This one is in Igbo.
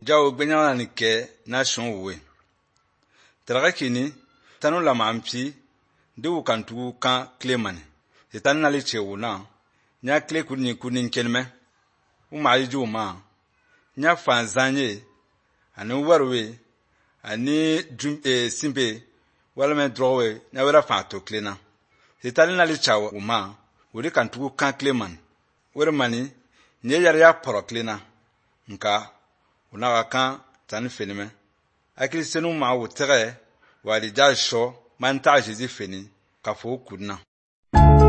jawo gbenya ni ke na shon we traga kini tanu la mampi de wukantu kan klemani setan na le chewu na nya kle kunin kelme uma yiju ma nya fanzanye anu warwe ani simbe wala me drowe na wera fa to klena setan na le chawo uma wuri kantu kan kleman wera mani nye yar ya poro klena nka una kan tan fenime akili senu ma wutere wali jasho man ta Jésus feni ka fo kunna